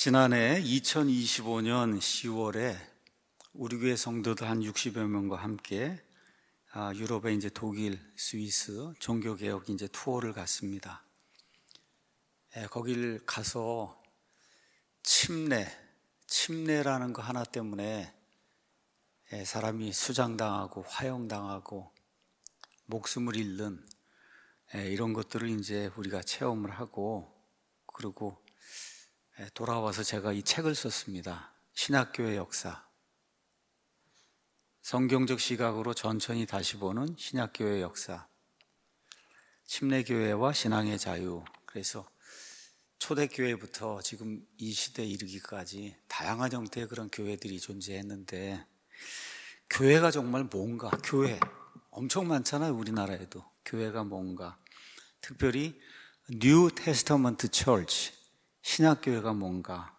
지난해 2025년 10월에 우리 교회 성도들 한 60여 명과 함께 유럽의 이제 독일, 스위스 종교개혁 이제 투어를 갔습니다. 거길 가서 침례라는 거 하나 때문에 사람이 수장당하고 화형당하고 목숨을 잃는 이런 것들을 이제 우리가 체험을 하고, 그리고 돌아와서 제가 이 책을 썼습니다. 신약교회 역사. 성경적 시각으로 천천히 다시 보는 신약교회 역사. 침례교회와 신앙의 자유. 그래서 초대교회부터 지금 이 시대에 이르기까지 다양한 형태의 그런 교회들이 존재했는데, 교회가 정말 뭔가, 교회 엄청 많잖아요. 우리나라에도 교회가 뭔가, 특별히 뉴 테스터먼트 처치, 신약교회가 뭔가.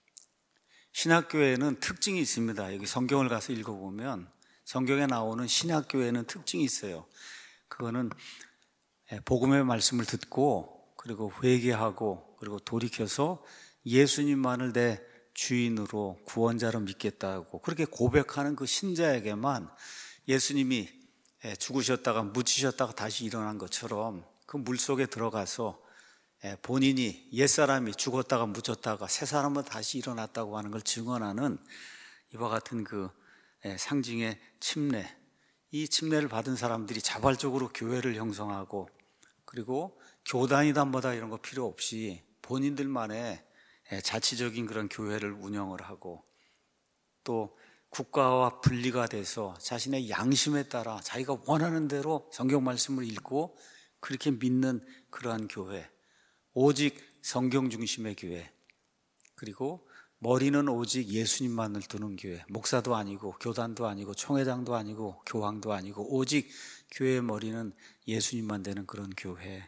신약교회는 특징이 있습니다. 여기 성경을 가서 읽어보면 성경에 나오는 신약교회는 특징이 있어요. 그거는 복음의 말씀을 듣고, 그리고 회개하고, 그리고 돌이켜서 예수님만을 내 주인으로 구원자로 믿겠다고 그렇게 고백하는 그 신자에게만 예수님이 죽으셨다가 묻히셨다가 다시 일어난 것처럼 그 물속에 들어가서 본인이 옛사람이 죽었다가 묻혔다가 새 사람은 다시 일어났다고 하는 걸 증언하는 이와 같은 그 상징의 침례, 이 침례를 받은 사람들이 자발적으로 교회를 형성하고, 그리고 교단이다 뭐다 이런 거 필요 없이 본인들만의 자치적인 그런 교회를 운영을 하고, 또 국가와 분리가 돼서 자신의 양심에 따라 자기가 원하는 대로 성경 말씀을 읽고 그렇게 믿는 그러한 교회, 오직 성경 중심의 교회, 그리고 머리는 오직 예수님만을 두는 교회, 목사도 아니고 교단도 아니고 총회장도 아니고 교황도 아니고 오직 교회의 머리는 예수님만 되는 그런 교회.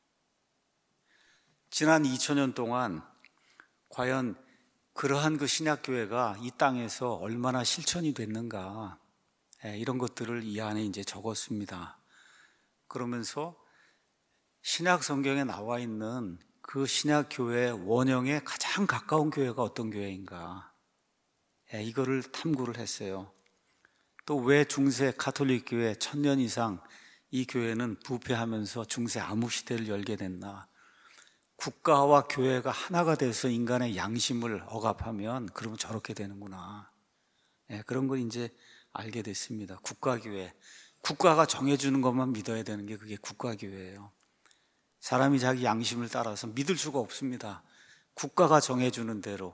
지난 2000년 동안 과연 그러한 그 신약교회가 이 땅에서 얼마나 실천이 됐는가, 이런 것들을 이 안에 이제 적었습니다. 그러면서 신약 성경에 나와 있는 그 신약교회 원형에 가장 가까운 교회가 어떤 교회인가, 이거를 탐구를 했어요. 또 왜 중세 가톨릭 교회 1000년 이상 이 교회는 부패하면서 중세 암흑시대를 열게 됐나. 국가와 교회가 하나가 돼서 인간의 양심을 억압하면 그러면 저렇게 되는구나. 그런 걸 이제 알게 됐습니다. 국가교회, 국가가 정해주는 것만 믿어야 되는 게 그게 국가교회예요. 사람이 자기 양심을 따라서 믿을 수가 없습니다. 국가가 정해주는 대로.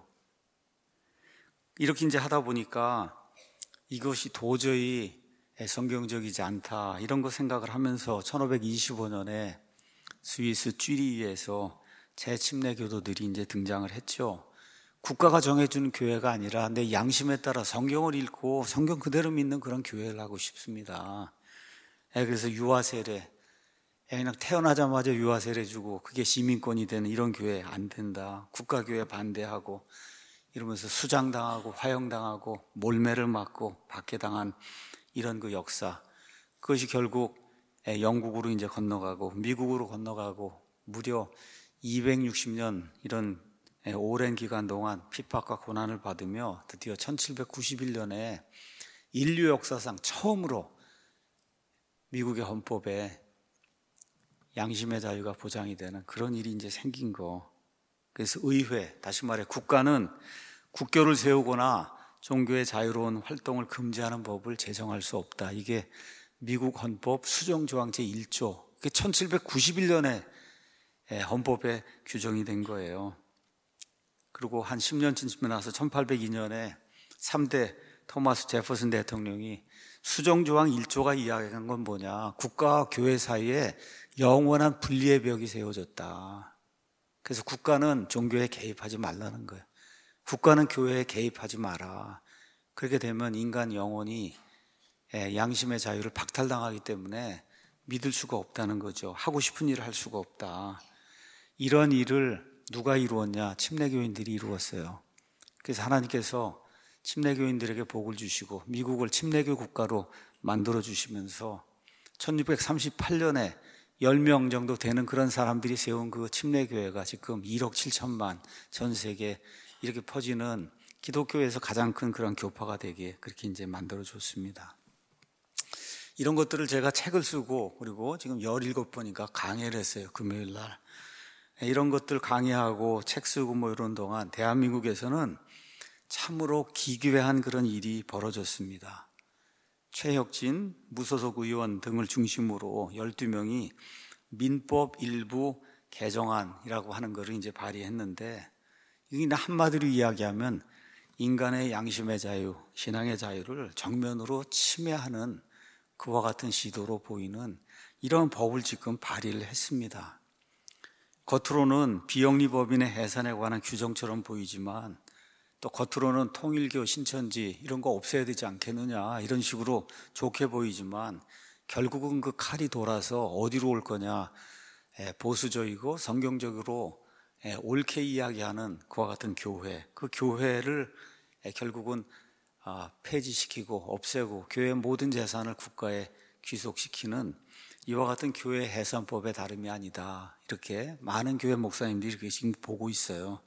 이렇게 이제 하다 보니까 이것이 도저히 성경적이지 않다, 이런 거 생각을 하면서 1525년에 스위스 쥐리히에서 재침례교도들이 이제 등장을 했죠. 국가가 정해주는 교회가 아니라 내 양심에 따라 성경을 읽고 성경 그대로 믿는 그런 교회를 하고 싶습니다. 그래서 유아세례, 그냥 태어나자마자 유아세례 주고 그게 시민권이 되는 이런 교회 안 된다. 국가교회 반대하고 이러면서 수장당하고 화형당하고 몰매를 맞고 박해당한 이런 그 역사, 그것이 결국 영국으로 이제 건너가고 미국으로 건너가고 무려 260년 이런 오랜 기간 동안 핍박과 고난을 받으며 드디어 1791년에 인류 역사상 처음으로 미국의 헌법에 양심의 자유가 보장이 되는 그런 일이 이제 생긴 거. 그래서 의회, 다시 말해 국가는 국교를 세우거나 종교의 자유로운 활동을 금지하는 법을 제정할 수 없다. 이게 미국 헌법 수정조항 제1조, 1791년에 헌법에 규정이 된 거예요. 그리고 한 10년쯤 지나서 1802년에 3대 토마스 제퍼슨 대통령이 수정조항 1조가 이야기한 건 뭐냐, 국가와 교회 사이에 영원한 분리의 벽이 세워졌다. 그래서 국가는 종교에 개입하지 말라는 거예요. 국가는 교회에 개입하지 마라. 그렇게 되면 인간 영혼이 양심의 자유를 박탈당하기 때문에 믿을 수가 없다는 거죠. 하고 싶은 일을 할 수가 없다. 이런 일을 누가 이루었냐? 침례교인들이 이루었어요. 그래서 하나님께서 침례교인들에게 복을 주시고 미국을 침례교 국가로 만들어 주시면서 1638년에 10명 정도 되는 그런 사람들이 세운 그 침례교회가 지금 1억 7천만 전 세계 이렇게 퍼지는 기독교에서 가장 큰 그런 교파가 되게 그렇게 이제 만들어줬습니다. 이런 것들을 제가 책을 쓰고 그리고 지금 17번인가 강의를 했어요. 금요일 날. 이런 것들 강의하고 책 쓰고 뭐 이런 동안 대한민국에서는 참으로 기괴한 그런 일이 벌어졌습니다. 최혁진 무소속 의원 등을 중심으로 12명이 민법 일부 개정안이라고 하는 것을 이제 발의했는데, 이게 한마디로 이야기하면 인간의 양심의 자유, 신앙의 자유를 정면으로 침해하는 그와 같은 시도로 보이는 이런 법을 지금 발의를 했습니다. 겉으로는 비영리법인의 해산에 관한 규정처럼 보이지만 또 겉으로는 통일교 신천지 이런 거 없애야 되지 않겠느냐 이런 식으로 좋게 보이지만 결국은 그 칼이 돌아서 어디로 올 거냐, 보수적이고 성경적으로 옳게 이야기하는 그와 같은 교회, 그 교회를 결국은 폐지시키고 없애고 교회의 모든 재산을 국가에 귀속시키는 이와 같은 교회 해산법의 다름이 아니다, 이렇게 많은 교회 목사님들이 이렇게 지금 보고 있어요.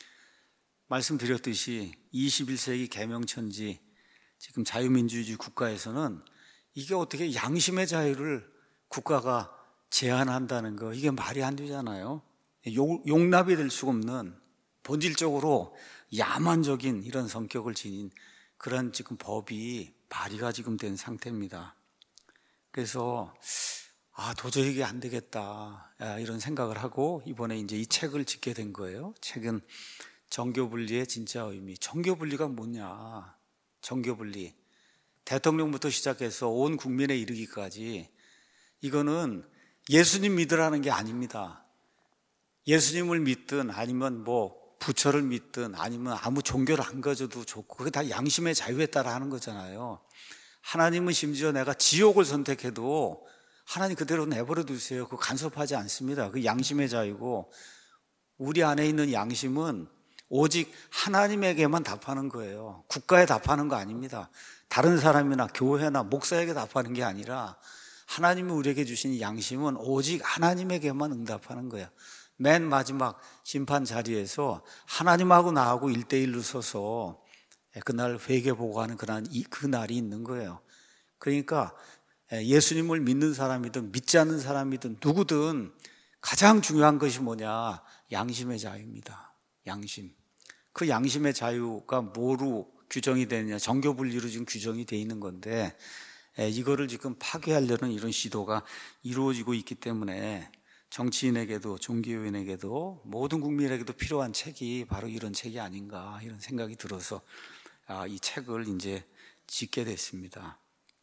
말씀드렸듯이 21세기 개명천지 지금 자유민주주의 국가에서는 이게 어떻게 양심의 자유를 국가가 제한한다는 거, 이게 말이 안 되잖아요. 용납이 될 수가 없는 본질적으로 야만적인 이런 성격을 지닌 그런 지금 법이 발의가 지금 된 상태입니다. 그래서 도저히 이게 안 되겠다 이런 생각을 하고 이번에 이제 이 책을 짓게 된 거예요. 책은 정교분리의 진짜 의미. 정교분리가 뭐냐? 정교분리. 대통령부터 시작해서 온 국민에 이르기까지 이거는 예수님 믿으라는 게 아닙니다. 예수님을 믿든 아니면 뭐 부처를 믿든 아니면 아무 종교를 안 가져도 좋고 그게 다 양심의 자유에 따라 하는 거잖아요. 하나님은 심지어 내가 지옥을 선택해도 하나님 그대로 내버려 두세요. 그거 간섭하지 않습니다. 그 양심의 자유고, 우리 안에 있는 양심은 오직 하나님에게만 답하는 거예요. 국가에 답하는 거 아닙니다. 다른 사람이나 교회나 목사에게 답하는 게 아니라 하나님이 우리에게 주신 양심은 오직 하나님에게만 응답하는 거예요. 맨 마지막 심판 자리에서 하나님하고 나하고 1대1로 서서 그날 회개보고하는 그 날이 있는 거예요. 그러니까 예수님을 믿는 사람이든 믿지 않는 사람이든 누구든 가장 중요한 것이 뭐냐? 양심의 자유입니다. 양심. 그 양심의 자유가 뭐로 규정이 되느냐? 정교분리로 지금 규정이 되어 있는 건데, 이거를 지금 파괴하려는 이런 시도가 이루어지고 있기 때문에 정치인에게도 종교인에게도 모든 국민에게도 필요한 책이 바로 이런 책이 아닌가 이런 생각이 들어서 이 책을 이제 짓게 됐습니다.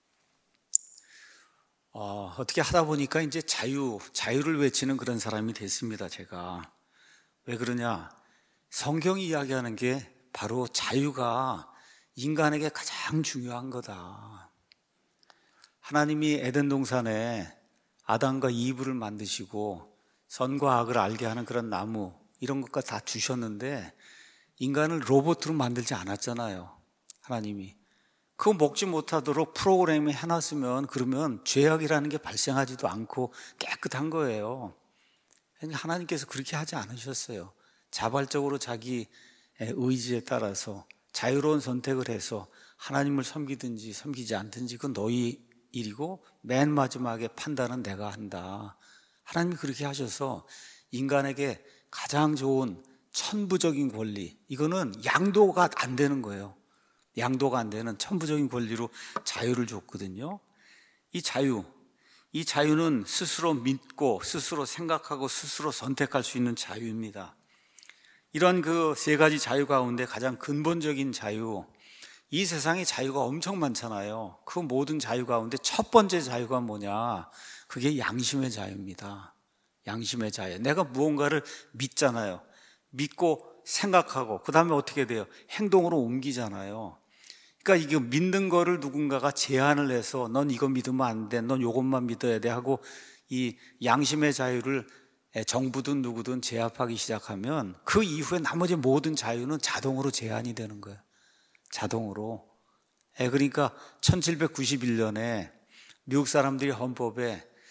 어떻게 하다 보니까 이제 자유를 외치는 그런 사람이 됐습니다. 제가 왜 그러냐? 성경이 이야기하는 게 바로 자유가 인간에게 가장 중요한 거다. 하나님이 에덴 동산에 아담과 이브를 만드시고 선과 악을 알게 하는 그런 나무 이런 것까지 다 주셨는데 인간을 로봇으로 만들지 않았잖아요. 하나님이 그거 먹지 못하도록 프로그램을 해놨으면 그러면 죄악이라는 게 발생하지도 않고 깨끗한 거예요. 하나님께서 그렇게 하지 않으셨어요. 자발적으로 자기 의지에 따라서 자유로운 선택을 해서 하나님을 섬기든지 섬기지 않든지 그건 너희 일이고 맨 마지막에 판단은 내가 한다. 하나님이 그렇게 하셔서 인간에게 가장 좋은 천부적인 권리, 이거는 양도가 안 되는 거예요. 양도가 안 되는 천부적인 권리로 자유를 줬거든요. 이 자유는 스스로 믿고 스스로 생각하고 스스로 선택할 수 있는 자유입니다. 이런 그 세 가지 자유 가운데 가장 근본적인 자유, 이 세상에 자유가 엄청 많잖아요. 그 모든 자유 가운데 첫 번째 자유가 뭐냐? 그게 양심의 자유입니다. 양심의 자유. 내가 무언가를 믿잖아요. 믿고 생각하고 그 다음에 어떻게 돼요? 행동으로 옮기잖아요. 그러니까 이게 믿는 거를 누군가가 제한을 해서 넌 이거 믿으면 안 돼, 넌 이것만 믿어야 돼 하고 이 양심의 자유를 정부든 누구든 제압하기 시작하면 그 이후에 나머지 모든 자유는 자동으로 제한이 되는 거예요. 자동으로. 그러니까 1791년에 미국 사람들이 헌법에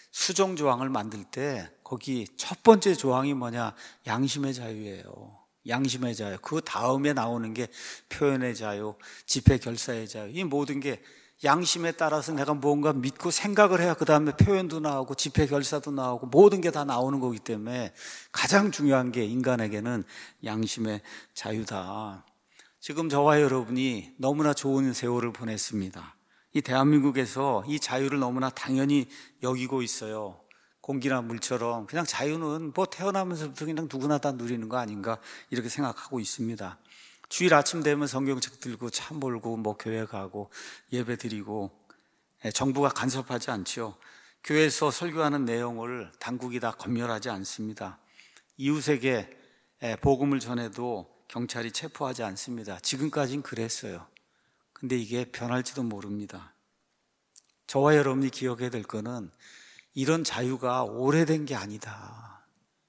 수정 조항을 만들 때 거기 첫 번째 조항이 뭐냐? 양심의 자유예요. 양심의 자유. 그 다음에 나오는 게 표현의 자유, 집회 결사의 자유. 이 모든 게 양심에 따라서 내가 뭔가 믿고 생각을 해야 그 다음에 표현도 나오고 집회 결사도 나오고 모든 게 다 나오는 거기 때문에 가장 중요한 게 인간에게는 양심의 자유다. 지금 저와 여러분이 너무나 좋은 세월을 보냈습니다. 이 대한민국에서 이 자유를 너무나 당연히 여기고 있어요. 공기나 물처럼 그냥 자유는 뭐 태어나면서부터 그냥 누구나 다 누리는 거 아닌가 이렇게 생각하고 있습니다. 주일 아침 되면 성경책 들고 차 몰고 뭐 교회 가고 예배 드리고, 정부가 간섭하지 않죠. 교회에서 설교하는 내용을 당국이 다 검열하지 않습니다. 이웃에게 복음을 전해도 경찰이 체포하지 않습니다. 지금까지는 그랬어요. 근데 이게 변할지도 모릅니다. 저와 여러분이 기억해야 될 거는 이런 자유가 오래된 게 아니다.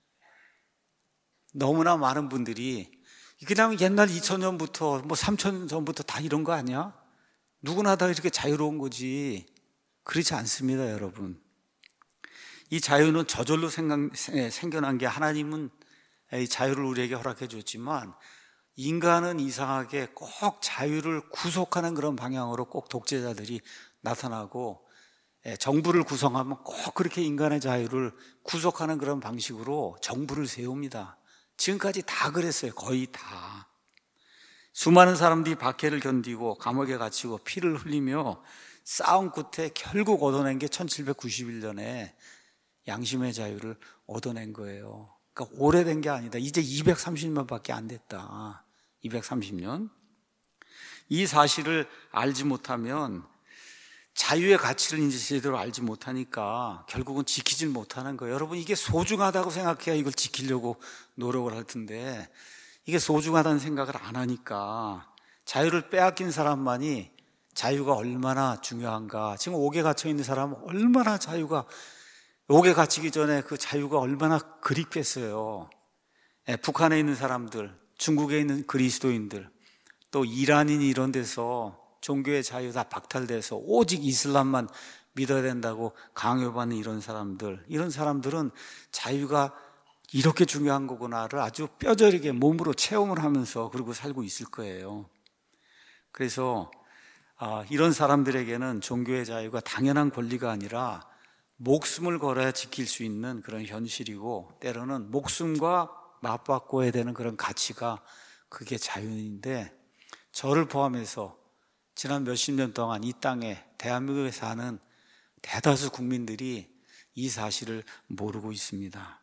너무나 많은 분들이 그냥 옛날 2000년부터 뭐 3000년 전부터 다 이런 거 아니야? 누구나 다 이렇게 자유로운 거지. 그렇지 않습니다, 여러분. 이 자유는 저절로 생겨난 게 하나님은 이 자유를 우리에게 허락해 줬지만 인간은 이상하게 꼭 자유를 구속하는 그런 방향으로 꼭 독재자들이 나타나고, 정부를 구성하면 꼭 그렇게 인간의 자유를 구속하는 그런 방식으로 정부를 세웁니다. 지금까지 다 그랬어요. 거의 다. 수많은 사람들이 박해를 견디고 감옥에 갇히고 피를 흘리며 싸움 끝에 결국 얻어낸 게 1791년에 양심의 자유를 얻어낸 거예요. 그러니까 오래된 게 아니다. 이제 230년밖에 안 됐다. 230년. 이 사실을 알지 못하면 자유의 가치를 이제 제대로 알지 못하니까 결국은 지키질 못하는 거예요. 여러분, 이게 소중하다고 생각해야 이걸 지키려고 노력을 할 텐데 이게 소중하다는 생각을 안 하니까 자유를 빼앗긴 사람만이 자유가 얼마나 중요한가. 지금 옥에 갇혀 있는 사람은 얼마나 자유가, 옥에 갇히기 전에 그 자유가 얼마나 그립겠어요. 북한에 있는 사람들, 중국에 있는 그리스도인들, 또 이란인 이런 데서 종교의 자유 다 박탈돼서 오직 이슬람만 믿어야 된다고 강요받는 이런 사람들은 자유가 이렇게 중요한 거구나를 아주 뼈저리게 몸으로 체험을 하면서 그러고 살고 있을 거예요. 그래서 이런 사람들에게는 종교의 자유가 당연한 권리가 아니라 목숨을 걸어야 지킬 수 있는 그런 현실이고, 때로는 목숨과 맞바꿔야 되는 그런 가치가 그게 자유인데, 저를 포함해서 지난 몇십 년 동안 이 땅에 대한민국에 사는 대다수 국민들이 이 사실을 모르고 있습니다.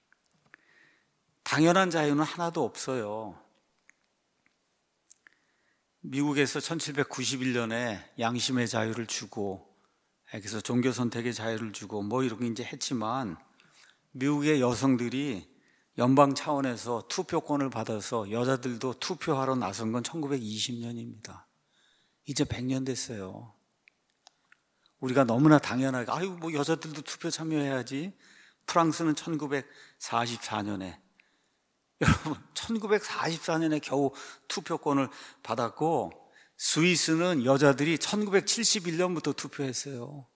당연한 자유는 하나도 없어요. 미국에서 1791년에 양심의 자유를 주고, 그래서 종교 선택의 자유를 주고 뭐 이렇게 이제 했지만, 미국의 여성들이 연방 차원에서 투표권을 받아서 여자들도 투표하러 나선 건 1920년입니다. 이제 100년 됐어요. 우리가 너무나 당연하게 아유 뭐 여자들도 투표 참여해야지. 프랑스는 1944년에, 여러분 1944년에 겨우 투표권을 받았고, 스위스는 여자들이 1971년부터 투표했어요.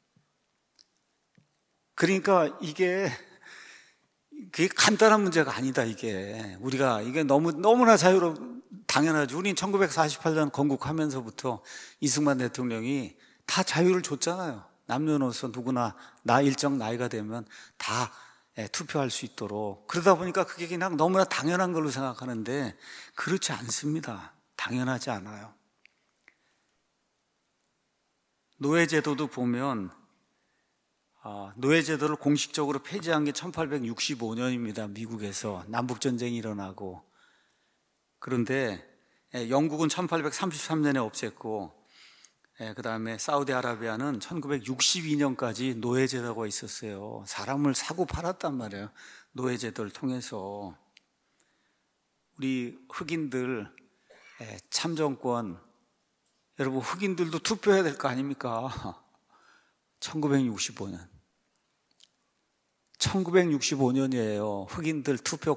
그러니까 그게 간단한 문제가 아니다. 이게 너무나 당연하죠. 우린 1948년 건국하면서부터 이승만 대통령이 다 자유를 줬잖아요. 남녀노소 누구나 일정 나이가 되면 다 투표할 수 있도록. 그러다 보니까 그게 그냥 너무나 당연한 걸로 생각하는데 그렇지 않습니다. 당연하지 않아요. 노예제도도 보면 노예제도를 공식적으로 폐지한 게 1865년입니다. 미국에서 남북전쟁이 일어나고. 그런데 영국은 1833년에 없앴고, 그 다음에 사우디아라비아는 1962년까지 노예제도가 있었어요. 사람을 사고 팔았단 말이에요. 노예제도를 통해서. 우리 흑인들 참정권, 여러분 흑인들도 투표해야 될 거 아닙니까? 1965년이에요. 흑인들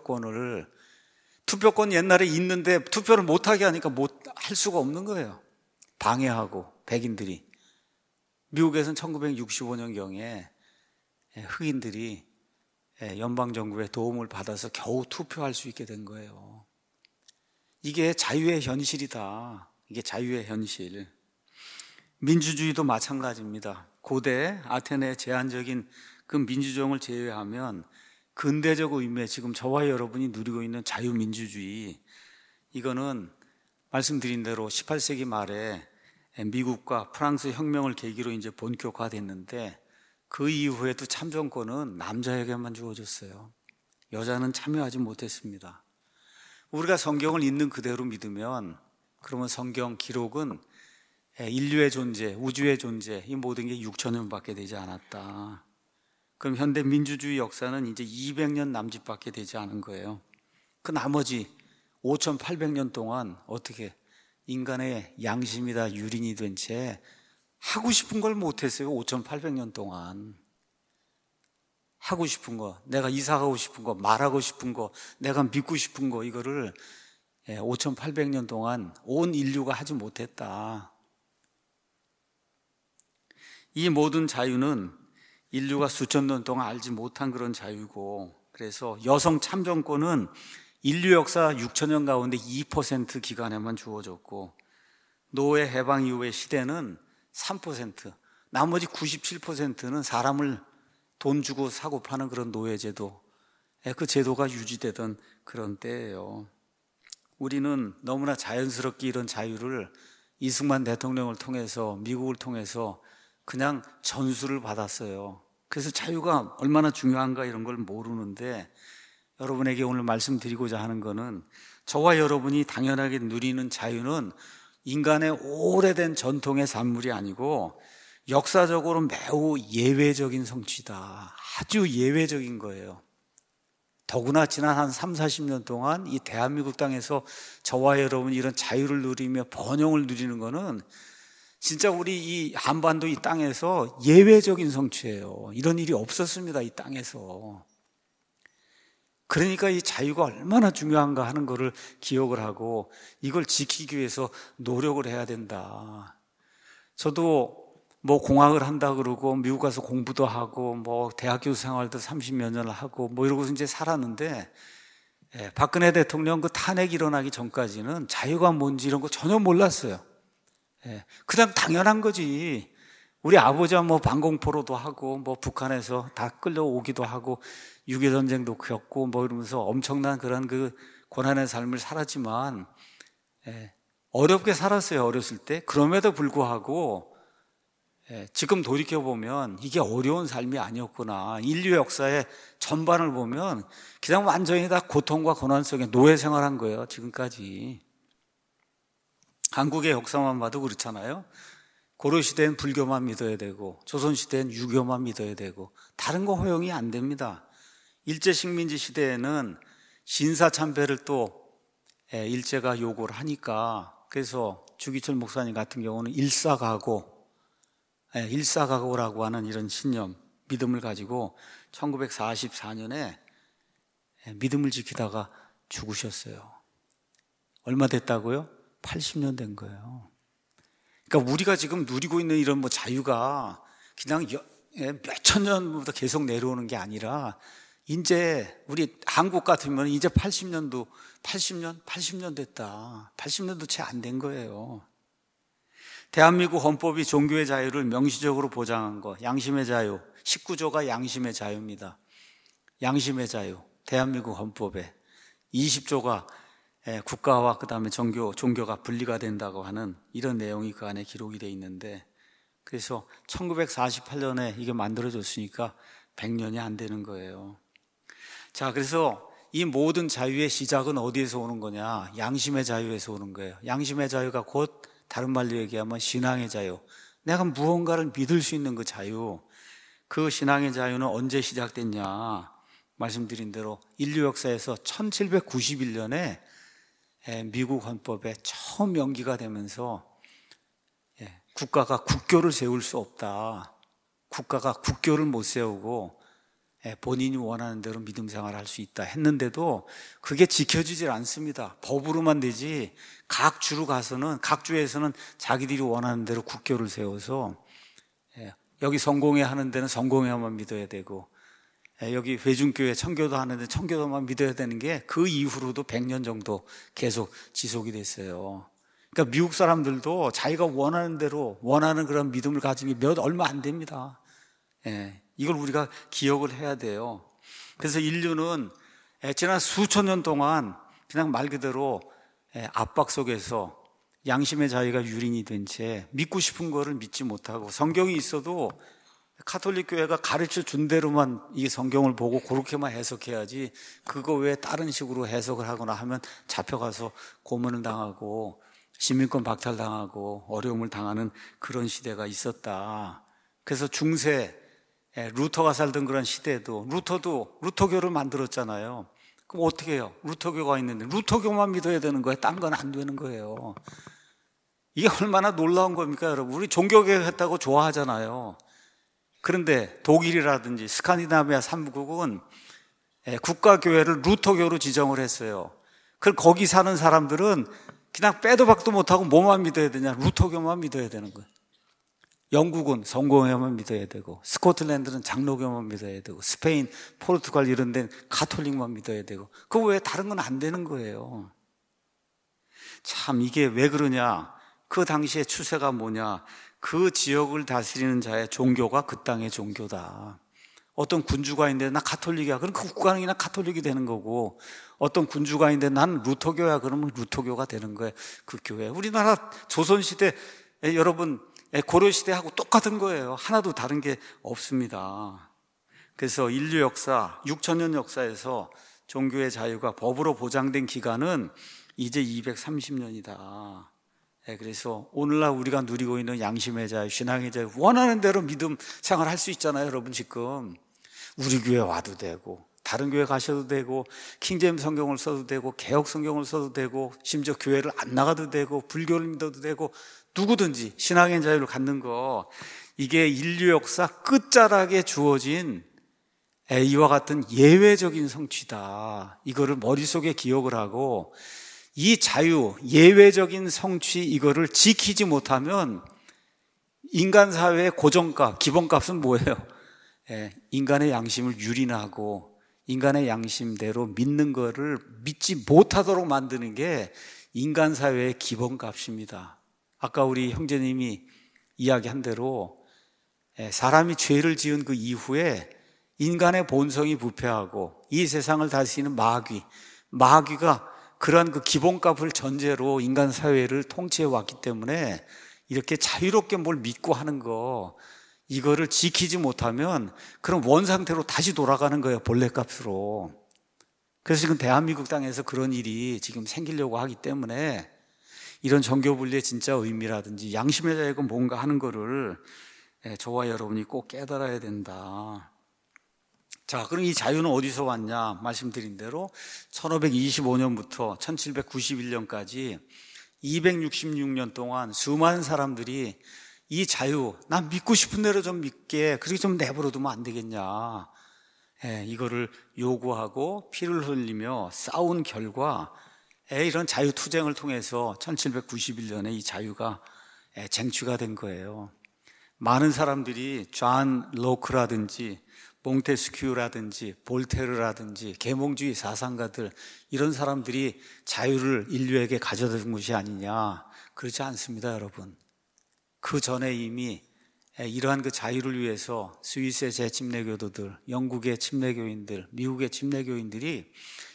투표권 옛날에 있는데 투표를 못하게 하니까 할 수가 없는 거예요. 방해하고 백인들이. 미국에서는 1965년경에 흑인들이 연방정부의 도움을 받아서 겨우 투표할 수 있게 된 거예요. 이게 자유의 현실이다. 이게 자유의 현실. 민주주의도 마찬가지입니다. 고대 아테네의 제한적인 그 민주정을 제외하면 근대적 의미의 지금 저와 여러분이 누리고 있는 자유민주주의, 이거는 말씀드린 대로 18세기 말에 미국과 프랑스 혁명을 계기로 이제 본격화됐는데, 그 이후에도 참정권은 남자에게만 주어졌어요. 여자는 참여하지 못했습니다. 우리가 성경을 있는 그대로 믿으면, 그러면 성경 기록은 인류의 존재, 우주의 존재, 이 모든 게 6,000년밖에 되지 않았다. 그럼 현대 민주주의 역사는 이제 200년 남짓밖에 되지 않은 거예요. 그 나머지 5,800년 동안 어떻게 인간의 양심이 다 유린이 된 채 하고 싶은 걸 못했어요. 5,800년 동안 하고 싶은 거, 내가 이사 가고 싶은 거, 말하고 싶은 거, 내가 믿고 싶은 거, 이거를 5,800년 동안 온 인류가 하지 못했다. 이 모든 자유는 인류가 수천 년 동안 알지 못한 그런 자유고, 그래서 여성 참정권은 인류 역사 6,000년 가운데 2% 기간에만 주어졌고, 노예 해방 이후의 시대는 3%, 나머지 97%는 사람을 돈 주고 사고 파는 그런 노예제도, 그 제도가 유지되던 그런 때예요. 우리는 너무나 자연스럽게 이런 자유를 이승만 대통령을 통해서, 미국을 통해서 그냥 전수를 받았어요. 그래서 자유가 얼마나 중요한가 이런 걸 모르는데, 여러분에게 오늘 말씀드리고자 하는 거는, 저와 여러분이 당연하게 누리는 자유는 인간의 오래된 전통의 산물이 아니고 역사적으로 매우 예외적인 성취다. 아주 예외적인 거예요. 더구나 지난 한 3, 40년 동안 이 대한민국 땅에서 저와 여러분이 이런 자유를 누리며 번영을 누리는 거는 진짜 우리 이 한반도 이 땅에서 예외적인 성취예요. 이런 일이 없었습니다, 이 땅에서. 그러니까 이 자유가 얼마나 중요한가 하는 것을 기억을 하고 이걸 지키기 위해서 노력을 해야 된다. 저도 뭐 공학을 한다 그러고 미국 가서 공부도 하고 뭐 대학교 생활도 30몇 년을 하고 뭐 이러고서 이제 살았는데, 박근혜 대통령 그 탄핵 일어나기 전까지는 자유가 뭔지 이런 거 전혀 몰랐어요. 그냥 당연한 거지. 우리 아버지와 뭐 방공포로도 하고 뭐 북한에서 다 끌려오기도 하고 6.25 전쟁도 겪고 뭐 이러면서 엄청난 그런 그 고난의 삶을 살았지만, 어렵게 살았어요, 어렸을 때. 그럼에도 불구하고 지금 돌이켜보면 이게 어려운 삶이 아니었구나. 인류 역사의 전반을 보면 그냥 완전히 다 고통과 고난 속에 노예 생활한 거예요, 지금까지. 한국의 역사만 봐도 그렇잖아요. 고려시대엔 불교만 믿어야 되고 조선시대엔 유교만 믿어야 되고 다른 거 허용이 안 됩니다. 일제식민지 시대에는 신사참배를 또 일제가 요구를 하니까, 그래서 주기철 목사님 같은 경우는 일사각오라고 하는 이런 신념, 믿음을 가지고 1944년에 믿음을 지키다가 죽으셨어요. 얼마 됐다고요? 80년 된 거예요. 그러니까 우리가 지금 누리고 있는 이런 뭐 자유가 그냥 몇천 년부터 계속 내려오는 게 아니라, 이제 우리 한국 같으면 이제 80년 됐다. 80년도 채 안 된 거예요. 대한민국 헌법이 종교의 자유를 명시적으로 보장한 거, 양심의 자유, 19조가 양심의 자유입니다. 양심의 자유, 대한민국 헌법에 20조가 국가와 그 다음에 종교가 분리가 된다고 하는 이런 내용이 그 안에 기록이 되어 있는데, 그래서 1948년에 이게 만들어졌으니까 100년이 안 되는 거예요. 자, 그래서 이 모든 자유의 시작은 어디에서 오는 거냐? 양심의 자유에서 오는 거예요. 양심의 자유가 곧 다른 말로 얘기하면 신앙의 자유. 내가 무언가를 믿을 수 있는 그 자유. 그 신앙의 자유는 언제 시작됐냐? 말씀드린 대로 인류 역사에서 1791년에 미국 헌법에 처음 명기가 되면서 국가가 국교를 세울 수 없다. 국가가 국교를 못 세우고 본인이 원하는 대로 믿음 생활을 할 수 있다 했는데도 그게 지켜지질 않습니다. 법으로만 되지 각 주에서는 자기들이 원하는 대로 국교를 세워서 여기 성공회 하는 데는 성공회만 믿어야 되고, 여기 회중교회 청교도 하는데 청교도만 믿어야 되는 게 그 이후로도 100년 정도 계속 지속이 됐어요. 그러니까 미국 사람들도 자기가 원하는 대로 원하는 그런 믿음을 가진 게 얼마 안 됩니다. 이걸 우리가 기억을 해야 돼요. 그래서 인류는 지난 수천 년 동안 그냥 말 그대로 압박 속에서 양심의 자유가 유린이 된 채 믿고 싶은 거를 믿지 못하고, 성경이 있어도 카톨릭 교회가 가르쳐 준 대로만 이 성경을 보고 그렇게만 해석해야지, 그거 외에 다른 식으로 해석을 하거나 하면 잡혀가서 고문을 당하고 시민권 박탈당하고 어려움을 당하는 그런 시대가 있었다. 그래서 중세 루터가 살던 그런 시대에도 루터도 루터교를 만들었잖아요. 그럼 어떻게 해요? 루터교가 있는데 루터교만 믿어야 되는 거예요? 딴 건 안 되는 거예요. 이게 얼마나 놀라운 겁니까, 여러분? 우리 종교개혁 했다고 좋아하잖아요. 그런데 독일이라든지 스칸디나비아 3국은 국가교회를 루터교로 지정을 했어요. 그럼 거기 사는 사람들은 그냥 빼도 박도 못하고 뭐만 믿어야 되냐? 루터교만 믿어야 되는 거예요. 영국은 성공회만 믿어야 되고, 스코틀랜드는 장로교만 믿어야 되고, 스페인, 포르투갈 이런 데는 가톨릭만 믿어야 되고, 그 외에 다른 건 안 되는 거예요. 참 이게 왜 그러냐? 그 당시의 추세가 뭐냐? 그 지역을 다스리는 자의 종교가 그 땅의 종교다. 어떤 군주가 있는데 나 가톨릭이야, 그럼 그 국가는 가톨릭이 되는 거고, 어떤 군주가 있는데 난 루터교야, 그러면 루터교가 되는 거예요. 그 교회. 우리나라 조선시대 여러분 고려시대하고 똑같은 거예요. 하나도 다른 게 없습니다. 그래서 인류 역사 6,000년 역사에서 종교의 자유가 법으로 보장된 기간은 이제 230년이다. 그래서 오늘날 우리가 누리고 있는 양심의 자유, 신앙의 자유, 원하는 대로 믿음 생활할 수 있잖아요. 여러분 지금 우리 교회 와도 되고, 다른 교회 가셔도 되고, 킹제임스 성경을 써도 되고, 개혁 성경을 써도 되고, 심지어 교회를 안 나가도 되고, 불교를 믿어도 되고, 누구든지 신앙의 자유를 갖는 거, 이게 인류 역사 끝자락에 주어진 이와 같은 예외적인 성취다. 이거를 머릿속에 기억을 하고, 이 자유, 예외적인 성취, 이거를 지키지 못하면 인간 사회의 고정값, 기본값은 뭐예요? 인간의 양심을 유린하고 인간의 양심대로 믿는 거를 믿지 못하도록 만드는 게 인간 사회의 기본값입니다. 아까 우리 형제님이 이야기한 대로 사람이 죄를 지은 그 이후에 인간의 본성이 부패하고 이 세상을 다스리는 마귀가 그러한 그 기본값을 전제로 인간 사회를 통치해 왔기 때문에 이렇게 자유롭게 뭘 믿고 하는 거, 이거를 지키지 못하면 그럼 원상태로 다시 돌아가는 거예요, 본래값으로. 그래서 지금 대한민국 땅에서 그런 일이 지금 생기려고 하기 때문에 이런 정교분리의 진짜 의미라든지 양심의 자유가 뭔가 하는 거를 저와 여러분이 꼭 깨달아야 된다. 자, 그럼 이 자유는 어디서 왔냐? 말씀드린 대로 1525년부터 1791년까지 266년 동안 수많은 사람들이 이 자유, 난 믿고 싶은 대로 좀 믿게, 그렇게 좀 내버려 두면 안 되겠냐, 이거를 요구하고 피를 흘리며 싸운 결과 이런 자유투쟁을 통해서 1791년에 이 자유가 쟁취가 된 거예요. 많은 사람들이 존 로크라든지 몽테스큐라든지 볼테르라든지 계몽주의 사상가들, 이런 사람들이 자유를 인류에게 가져다 준 것이 아니냐? 그렇지 않습니다, 여러분. 그 전에 이미 이러한 그 자유를 위해서 스위스의 재침례교도들, 영국의 침례교인들, 미국의 침례교인들이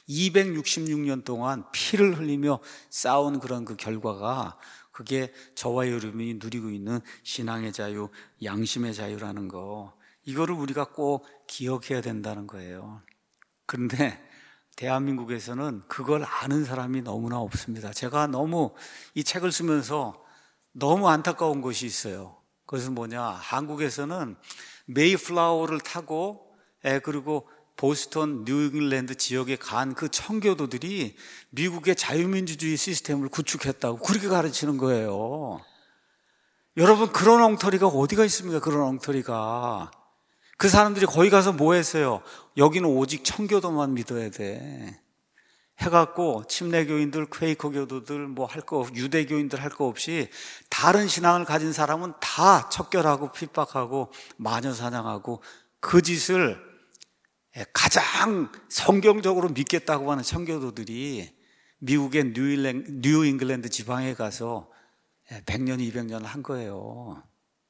266년 동안 피를 흘리며 싸운 그런 그 결과가, 그게 저와 여러분이 누리고 있는 신앙의 자유, 양심의 자유라는 거, 이거를 우리가 꼭 기억해야 된다는 거예요. 그런데 대한민국에서는 그걸 아는 사람이 너무나 없습니다. 제가 너무 이 책을 쓰면서 너무 안타까운 것이 있어요. 그것은 뭐냐, 한국에서는 메이플라워를 타고 그리고 보스턴, 뉴잉글랜드 지역에 간 그 청교도들이 미국의 자유민주주의 시스템을 구축했다고 그렇게 가르치는 거예요. 여러분, 그런 엉터리가 어디가 있습니까? 그런 엉터리가. 그 사람들이 거기 가서 뭐 했어요? 여기는 오직 청교도만 믿어야 돼 해갖고 침례교인들, 퀘이커 교도들 뭐 할 거, 유대교인들 할 거 없이 다른 신앙을 가진 사람은 다 척결하고 핍박하고 마녀사냥하고 그 짓을 가장 성경적으로 믿겠다고 하는 청교도들이 미국의 뉴 잉글랜드 지방에 가서 100년, 200년을 한 거예요.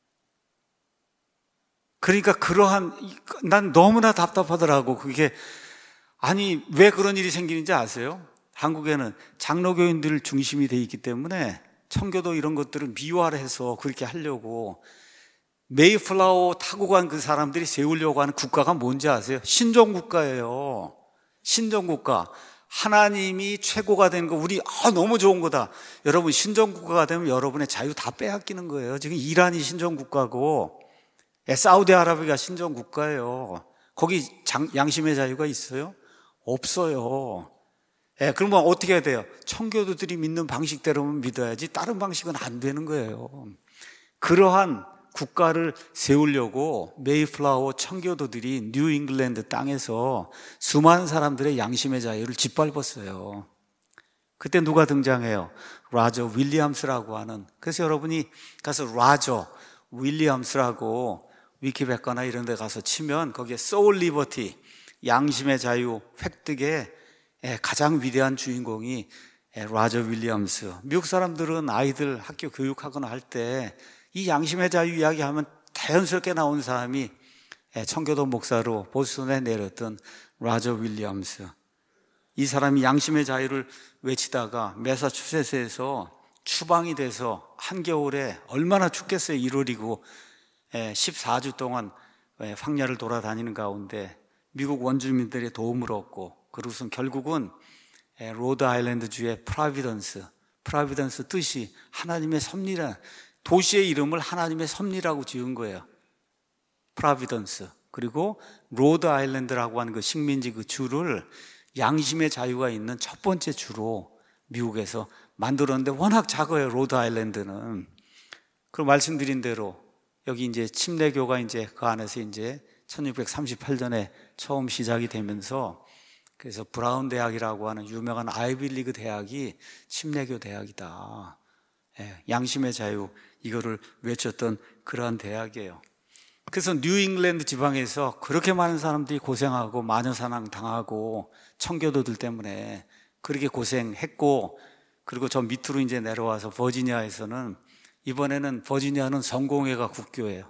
그러니까 난 너무나 답답하더라고. 그게, 아니, 왜 그런 일이 생기는지 아세요? 한국에는 장로교인들 중심이 돼 있기 때문에 청교도 이런 것들을 미화를 해서 그렇게 하려고 메이플라워 타고 간 그 사람들이 세우려고 하는 국가가 뭔지 아세요? 신정국가예요. 신정국가. 하나님이 최고가 되는 거, 너무 좋은 거다. 여러분, 신정국가가 되면 여러분의 자유 다 빼앗기는 거예요. 지금 이란이 신정국가고, 사우디아라비아가 신정국가예요. 거기 양심의 자유가 있어요? 없어요. 그러면 어떻게 해야 돼요? 청교도들이 믿는 방식대로만 믿어야지 다른 방식은 안 되는 거예요. 그러한 국가를 세우려고 메이플라워 청교도들이 뉴 잉글랜드 땅에서 수많은 사람들의 양심의 자유를 짓밟았어요. 그때 누가 등장해요? 라저 윌리엄스라고 하는. 그래서 여러분이 가서 라저 윌리엄스라고 위키백과나 이런 데 가서 치면 거기에 소울 리버티, 양심의 자유 획득의 가장 위대한 주인공이 라저 윌리엄스. 미국 사람들은 아이들 학교 교육하거나 할 때 이 양심의 자유 이야기하면 자연스럽게 나온 사람이 청교도 목사로 보스턴에 내렸던 라저 윌리엄스. 이 사람이 양심의 자유를 외치다가 매사추세츠에서 추방이 돼서 한겨울에 얼마나 춥겠어요. 1월이고 14주 동안 황야를 돌아다니는 가운데 미국 원주민들의 도움을 얻고, 그리고선 결국은 로드 아일랜드 주의 프로비던스 뜻이 하나님의 섭리라, 도시의 이름을 하나님의 섭리라고 지은 거예요. 프로비던스. 그리고 로드 아일랜드라고 하는 그 식민지 그 주를 양심의 자유가 있는 첫 번째 주로 미국에서 만들었는데 워낙 작아요, 로드 아일랜드는. 그리고 말씀드린 대로 여기 이제 침례교가 이제 그 안에서 이제 1638년에 처음 시작이 되면서, 그래서 브라운 대학이라고 하는 유명한 아이비리그 대학이 침례교 대학이다. 양심의 자유, 이거를 외쳤던 그러한 대학이에요. 그래서 뉴 잉글랜드 지방에서 그렇게 많은 사람들이 고생하고 마녀사냥 당하고 청교도들 때문에 그렇게 고생했고, 그리고 저 밑으로 이제 내려와서 버지니아에서는, 이번에는 버지니아는 성공회가 국교예요.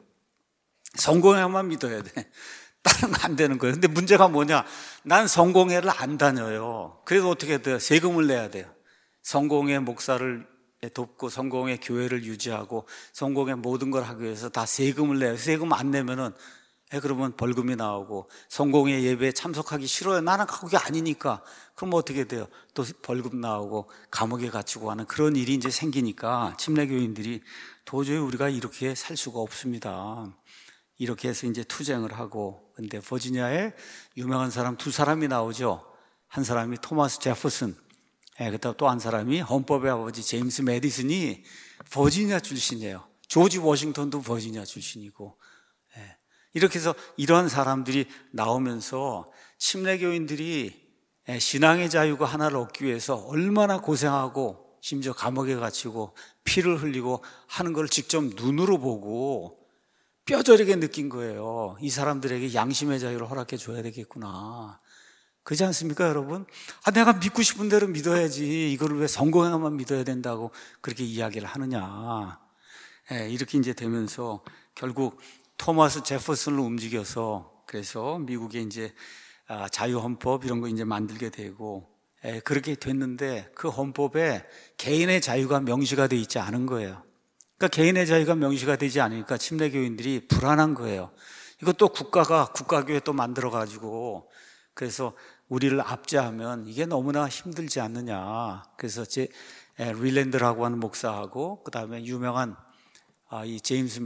성공회만 믿어야 돼. 다른 거 안 되는 거예요. 근데 문제가 뭐냐? 난 성공회를 안 다녀요. 그래서 어떻게 해야 돼요? 세금을 내야 돼요. 성공회 목사를 돕고 성공회 교회를 유지하고 성공회 모든 걸 하기 위해서 다 세금을 내요. 세금 안 내면은 그러면 벌금이 나오고, 성공회 예배에 참석하기 싫어요. 나는 거기 아니니까. 그럼 어떻게 돼요? 또 벌금 나오고 감옥에 갇히고 하는 그런 일이 이제 생기니까 침례교인들이 도저히 우리가 이렇게 살 수가 없습니다. 이렇게 해서 이제 투쟁을 하고, 근데 버지니아에 유명한 사람 두 사람이 나오죠. 한 사람이 토마스 제퍼슨, 그다음 또 한 사람이 헌법의 아버지 제임스 메디슨이 버지니아 출신이에요. 조지 워싱턴도 버지니아 출신이고. 이렇게 해서 이러한 사람들이 나오면서 침례교인들이 신앙의 자유가 하나를 얻기 위해서 얼마나 고생하고 심지어 감옥에 갇히고 피를 흘리고 하는 걸 직접 눈으로 보고 뼈저리게 느낀 거예요. 이 사람들에게 양심의 자유를 허락해 줘야 되겠구나. 그렇지 않습니까, 여러분? 내가 믿고 싶은 대로 믿어야지, 이거를 왜 성공회만 믿어야 된다고 그렇게 이야기를 하느냐. 이렇게 이제 되면서 결국 토마스 제퍼슨을 움직여서, 그래서 미국에 이제 자유헌법 이런 거 이제 만들게 되고, 그렇게 됐는데 그 헌법에 개인의 자유가 명시가 되어 있지 않은 거예요. 그러니까 개인의 자유가 명시가 되지 않으니까 침례교인들이 불안한 거예요. 이것도 국가교회 또 만들어가지고, 그래서 우리를 압제하면 이게 너무나 힘들지 않느냐. 그래서 릴랜드라고 하는 목사하고, 그 다음에 유명한 이 제임스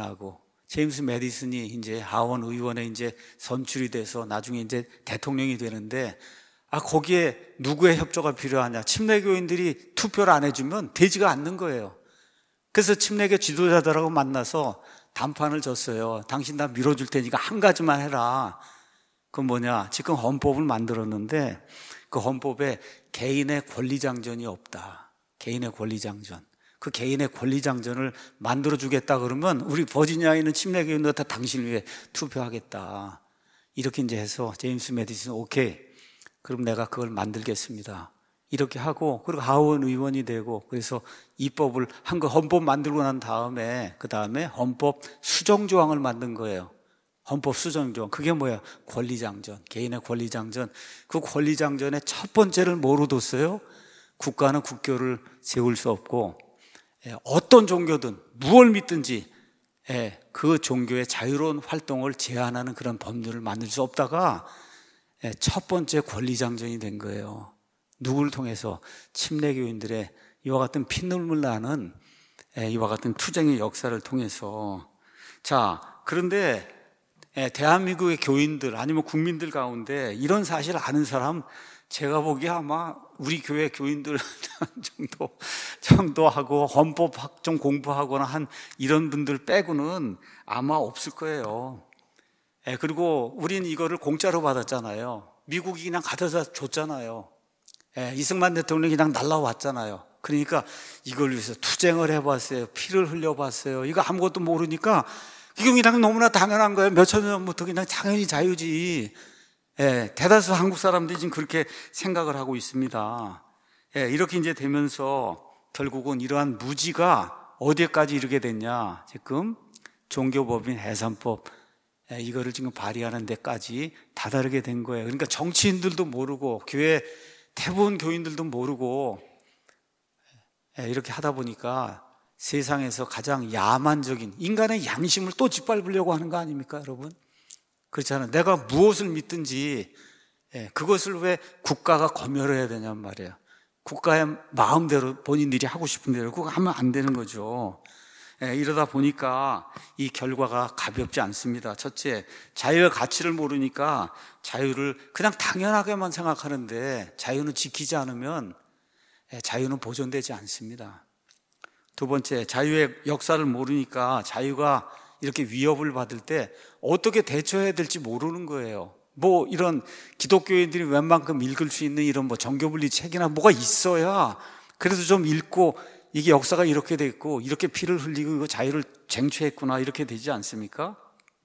메디슨이 이제 하원 의원에 이제 선출이 돼서 나중에 이제 대통령이 되는데, 거기에 누구의 협조가 필요하냐? 침례교인들이 투표를 안 해주면 되지가 않는 거예요. 그래서 침례교 지도자들하고 만나서 담판을 줬어요. 당신 나 밀어줄 테니까 한 가지만 해라. 그건 뭐냐? 지금 헌법을 만들었는데 그 헌법에 개인의 권리장전이 없다. 개인의 권리장전. 그 개인의 권리장전을 만들어주겠다 그러면 우리 버지니아에 있는 침례교인들 다 당신을 위해 투표하겠다. 이렇게 이제 해서 제임스 매디슨 오케이, 그럼 내가 그걸 만들겠습니다. 이렇게 하고, 그리고 하원 의원이 되고, 그래서 입법을 한 거, 헌법 만들고 난 다음에, 그 다음에 헌법 수정조항을 만든 거예요. 헌법 수정조항. 그게 뭐야? 권리장전. 개인의 권리장전. 그 권리장전의 첫 번째를 뭐로 뒀어요? 국가는 국교를 세울 수 없고, 어떤 종교든, 무엇을 믿든지, 그 종교의 자유로운 활동을 제한하는 그런 법률을 만들 수 없다가, 첫 번째 권리장전이 된 거예요. 누구를 통해서? 침례교인들의 이와 같은 피눈물 나는 이와 같은 투쟁의 역사를 통해서. 자, 그런데 대한민국의 교인들 아니면 국민들 가운데 이런 사실을 아는 사람, 제가 보기에 아마 우리 교회 교인들 정도 하고 헌법 좀 공부하거나 한 이런 분들 빼고는 아마 없을 거예요. 그리고 우린 이거를 공짜로 받았잖아요. 미국이 그냥 가져다 줬잖아요. 이승만 대통령이 그냥 날라왔잖아요. 그러니까 이걸 위해서 투쟁을 해봤어요. 피를 흘려봤어요. 이거 아무것도 모르니까 이거 그냥 너무나 당연한 거예요. 몇천 년 전부터 그냥 당연히 자유지. 대다수 한국 사람들이 지금 그렇게 생각을 하고 있습니다. 이렇게 이제 되면서 결국은 이러한 무지가 어디까지 이르게 됐냐. 지금 종교법인 해산법, 이거를 지금 발의하는 데까지 다다르게 된 거예요. 그러니까 정치인들도 모르고 교회 대부분 교인들도 모르고 이렇게 하다 보니까 세상에서 가장 야만적인 인간의 양심을 또 짓밟으려고 하는 거 아닙니까, 여러분? 그렇잖아요. 내가 무엇을 믿든지 그것을 왜 국가가 검열해야 되냔 말이에요. 국가의 마음대로 본인들이 하고 싶은 대로 그거 하면 안 되는 거죠. 이러다 보니까 이 결과가 가볍지 않습니다. 첫째, 자유의 가치를 모르니까 자유를 그냥 당연하게만 생각하는데 자유는 지키지 않으면 자유는 보존되지 않습니다. 두 번째, 자유의 역사를 모르니까 자유가 이렇게 위협을 받을 때 어떻게 대처해야 될지 모르는 거예요. 뭐 이런 기독교인들이 웬만큼 읽을 수 있는 이런 뭐 정교분리 책이나 뭐가 있어야 그래도 좀 읽고 이게 역사가 이렇게 됐고 이렇게 피를 흘리고 이거 자유를 쟁취했구나 이렇게 되지 않습니까?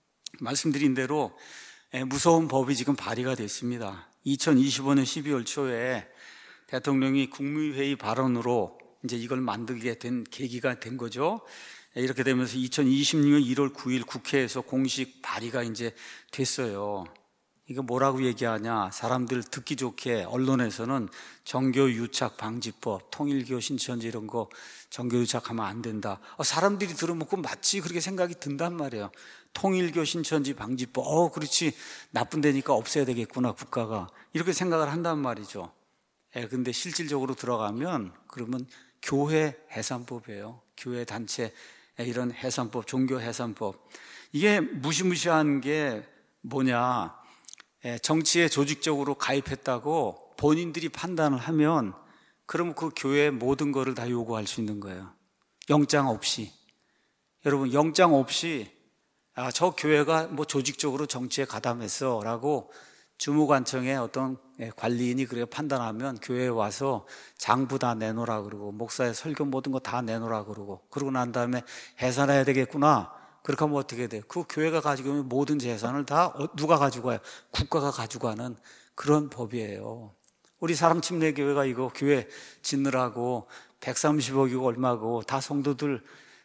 말씀드린 대로 무서운 법이 지금 발의가 됐습니다. 2025년 12월 초에 대통령이 국무회의 발언으로 이제 이걸 만들게 된 계기가 된 거죠. 이렇게 되면서 2026년 1월 9일 국회에서 공식 발의가 이제 됐어요. 이거 뭐라고 얘기하냐? 사람들 듣기 좋게 언론에서는 정교유착 방지법, 통일교 신천지 이런 거 정교유착하면 안 된다. 사람들이 들으면 그거 맞지? 그렇게 생각이 든단 말이에요. 통일교 신천지 방지법, 그렇지. 나쁜 데니까 없애야 되겠구나, 국가가. 이렇게 생각을 한단 말이죠. 근데 실질적으로 들어가면 그러면 교회 해산법이에요. 교회 단체 이런 해산법, 종교 해산법. 이게 무시무시한 게 뭐냐? 정치에 조직적으로 가입했다고 본인들이 판단을 하면 그러면 그 교회의 모든 거를 다 요구할 수 있는 거예요. 영장 없이. 여러분, 영장 없이 저 교회가 뭐 조직적으로 정치에 가담했어 라고 주무관청의 어떤 관리인이 그렇게 판단하면 교회에 와서 장부 다 내놓으라 그러고 목사의 설교 모든 거 다 내놓으라 그러고 그러고 난 다음에 해산해야 되겠구나. 그렇게 하면 어떻게 돼요? 그 교회가 가지고 있는 모든 재산을 다 누가 가지고 가요? 국가가 가지고 가는 그런 법이에요. 우리 사랑침례교회가 이거 교회 짓느라고 130억이고 얼마고 다 성도들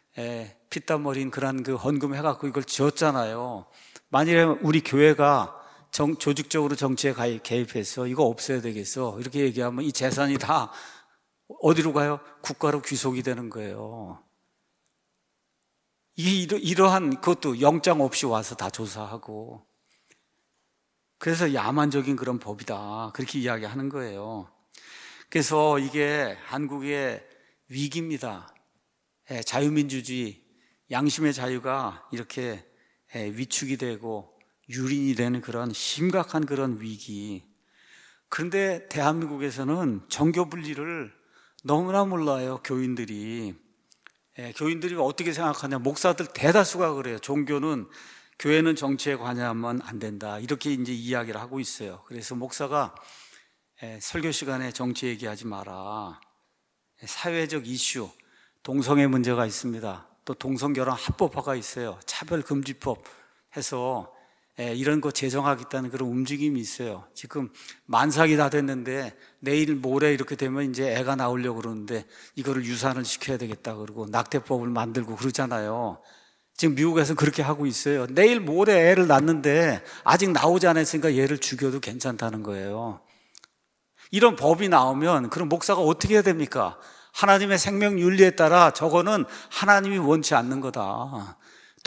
피땀 흘린 그런 그 헌금 해갖고 이걸 지었잖아요. 만일에 우리 교회가 조직적으로 정치에 개입해서 이거 없애야 되겠어 이렇게 얘기하면 이 재산이 다 어디로 가요? 국가로 귀속이 되는 거예요. 이러한 그것도 영장 없이 와서 다 조사하고 그래서 야만적인 그런 법이다 그렇게 이야기하는 거예요. 그래서 이게 한국의 위기입니다. 자유민주주의, 양심의 자유가 이렇게 위축이 되고 유린이 되는 그런 심각한 그런 위기. 그런데 대한민국에서는 정교 분리를 너무나 몰라요, 교인들이. 교인들이 어떻게 생각하냐? 목사들 대다수가 그래요. 종교는 교회는 정치에 관여하면 안 된다. 이렇게 이제 이야기를 하고 있어요. 그래서 목사가 설교 시간에 정치 얘기하지 마라. 사회적 이슈, 동성애 문제가 있습니다. 또 동성결혼 합법화가 있어요. 차별금지법 해서 이런 거 제정하겠다는 그런 움직임이 있어요. 지금 만삭이 다 됐는데 내일 모레 이렇게 되면 이제 애가 나오려고 그러는데 이거를 유산을 시켜야 되겠다 그러고 낙태법을 만들고 그러잖아요. 지금 미국에서 그렇게 하고 있어요. 내일 모레 애를 낳는데 아직 나오지 않았으니까 얘를 죽여도 괜찮다는 거예요. 이런 법이 나오면 그럼 목사가 어떻게 해야 됩니까? 하나님의 생명 윤리에 따라 저거는 하나님이 원치 않는 거다.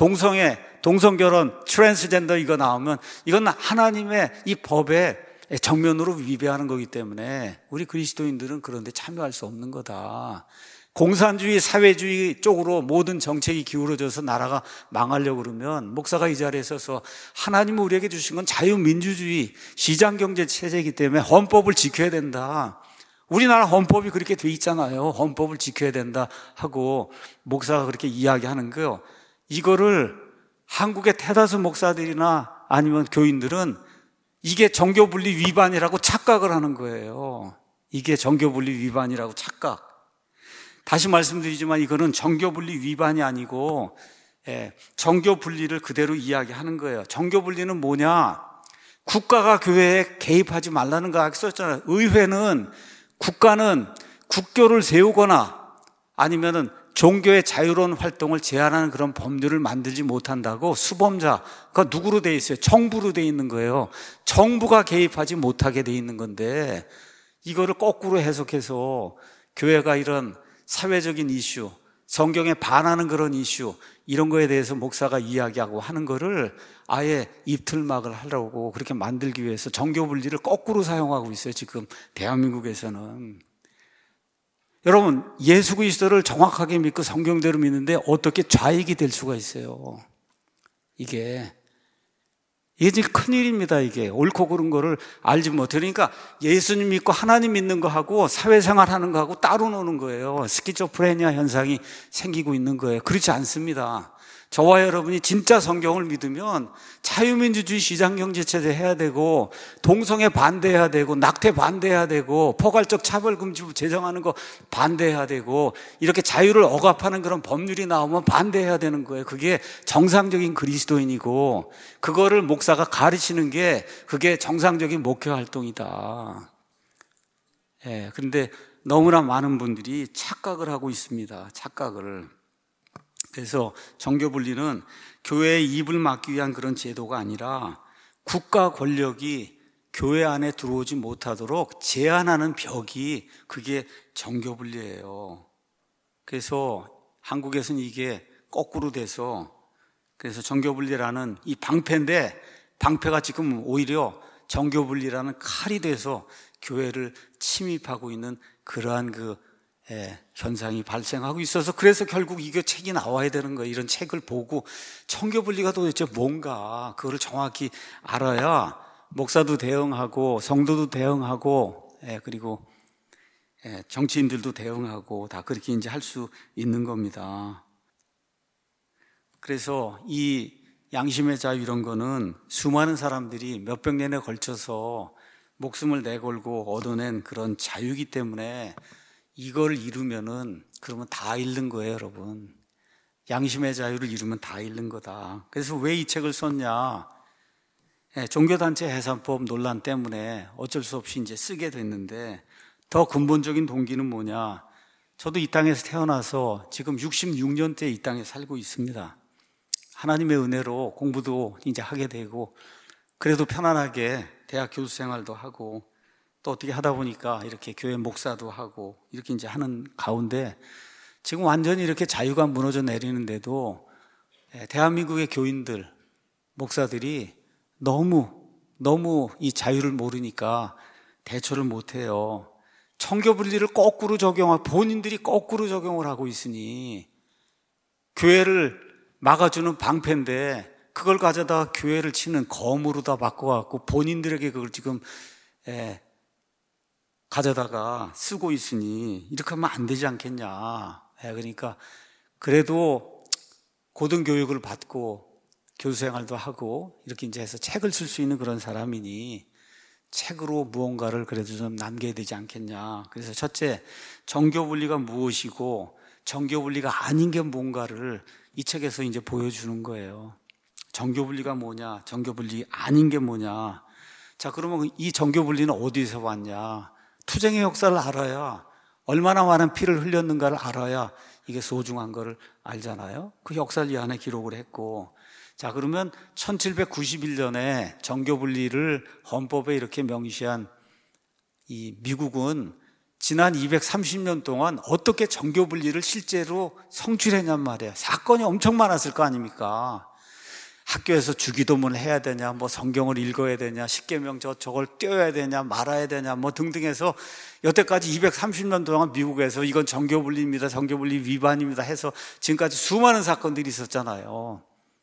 동성결혼, 트랜스젠더 이거 나오면 이건 하나님의 이 법에 정면으로 위배하는 거기 때문에 우리 그리스도인들은 그런데 참여할 수 없는 거다. 공산주의, 사회주의 쪽으로 모든 정책이 기울어져서 나라가 망하려고 그러면 목사가 이 자리에 서서 하나님이 우리에게 주신 건 자유민주주의, 시장경제 체제이기 때문에 헌법을 지켜야 된다. 우리나라 헌법이 그렇게 돼 있잖아요. 헌법을 지켜야 된다 하고 목사가 그렇게 이야기하는 거예요. 이거를 한국의 대다수 목사들이나 아니면 교인들은 이게 정교분리 위반이라고 착각을 하는 거예요. 이게 정교분리 위반이라고 착각. 다시 말씀드리지만 이거는 정교분리 위반이 아니고 정교분리를 그대로 이야기하는 거예요. 정교분리는 뭐냐? 국가가 교회에 개입하지 말라는 거 썼잖아요. 의회는 국가는 국교를 세우거나 아니면은 종교의 자유로운 활동을 제한하는 그런 법률을 만들지 못한다고 수범자가 누구로 돼 있어요? 정부로 돼 있는 거예요. 정부가 개입하지 못하게 돼 있는 건데 이거를 거꾸로 해석해서 교회가 이런 사회적인 이슈, 성경에 반하는 그런 이슈 이런 거에 대해서 목사가 이야기하고 하는 거를 아예 입틀막을 하려고 그렇게 만들기 위해서 정교분리를 거꾸로 사용하고 있어요. 지금 대한민국에서는. 여러분, 예수 그리스도를 정확하게 믿고 성경대로 믿는데 어떻게 좌익이 될 수가 있어요? 이게 지금 큰일입니다. 이게 옳고 그른 거를 알지 못해. 그러니까 예수님 믿고 하나님 믿는 거하고 사회생활 하는 거하고 따로 노는 거예요. 스키조프레니아 현상이 생기고 있는 거예요. 그렇지 않습니다. 저와 여러분이 진짜 성경을 믿으면 자유민주주의 시장경제체제 해야 되고 동성애 반대해야 되고 낙태 반대해야 되고 포괄적 차별금지법 제정하는 거 반대해야 되고 이렇게 자유를 억압하는 그런 법률이 나오면 반대해야 되는 거예요. 그게 정상적인 그리스도인이고 그거를 목사가 가르치는 게 그게 정상적인 목회 활동이다. 그런데 너무나 많은 분들이 착각을 하고 있습니다. 착각을. 그래서 정교분리는 교회의 입을 막기 위한 그런 제도가 아니라 국가 권력이 교회 안에 들어오지 못하도록 제한하는 벽이 그게 정교분리예요. 그래서 한국에서는 이게 거꾸로 돼서 그래서 정교분리라는 이 방패인데 방패가 지금 오히려 정교분리라는 칼이 돼서 교회를 침입하고 있는 그러한 현상이 발생하고 있어서 그래서 결국 이게 책이 나와야 되는 거예요. 이런 책을 보고 정교분리가 도대체 뭔가 그거를 정확히 알아야 목사도 대응하고 성도도 대응하고 그리고 정치인들도 대응하고 다 그렇게 이제 할 수 있는 겁니다. 그래서 이 양심의 자유 이런 거는 수많은 사람들이 몇백 년에 걸쳐서 목숨을 내걸고 얻어낸 그런 자유이기 때문에 이걸 잃으면은 그러면 다 잃는 거예요, 여러분. 양심의 자유를 잃으면 다 잃는 거다. 그래서 왜 이 책을 썼냐? 종교단체 해산법 논란 때문에 어쩔 수 없이 이제 쓰게 됐는데 더 근본적인 동기는 뭐냐? 저도 이 땅에서 태어나서 지금 66년째 이 땅에 살고 있습니다. 하나님의 은혜로 공부도 이제 하게 되고 그래도 편안하게 대학 교수 생활도 하고 또 어떻게 하다 보니까 이렇게 교회 목사도 하고 이렇게 이제 하는 가운데 지금 완전히 이렇게 자유가 무너져 내리는데도 대한민국의 교인들, 목사들이 너무 이 자유를 모르니까 대처를 못해요. 정교분리를 거꾸로 적용하고 본인들이 거꾸로 적용을 하고 있으니 교회를 막아주는 방패인데 그걸 가져다 교회를 치는 검으로 다 바꿔갖고 본인들에게 그걸 지금 가져다가 쓰고 있으니 이렇게 하면 안 되지 않겠냐. 그러니까 그래도 고등교육을 받고 교수생활도 하고 이렇게 이제 해서 책을 쓸 수 있는 그런 사람이니 책으로 무언가를 그래도 좀 남겨야 되지 않겠냐. 그래서 첫째, 정교분리가 무엇이고 정교분리가 아닌 게 뭔가를 이 책에서 이제 보여주는 거예요. 정교분리가 뭐냐, 정교분리 아닌 게 뭐냐. 자, 그러면 이 정교분리는 어디서 왔냐? 투쟁의 역사를 알아야, 얼마나 많은 피를 흘렸는가를 알아야 이게 소중한 거를 알잖아요. 그 역사를 이 안에 기록을 했고, 자, 그러면 1791년에 정교분리를 헌법에 이렇게 명시한 이 미국은 지난 230년 동안 어떻게 정교분리를 실제로 성취했냔 말이에요. 사건이 엄청 많았을 거 아닙니까? 학교에서 주기도문을 해야 되냐, 뭐 성경을 읽어야 되냐, 십계명 저걸 떼어야 되냐, 말아야 되냐, 뭐 등등해서 여태까지 230년 동안 미국에서 이건 정교분리입니다, 정교분리 위반입니다 해서 지금까지 수많은 사건들이 있었잖아요.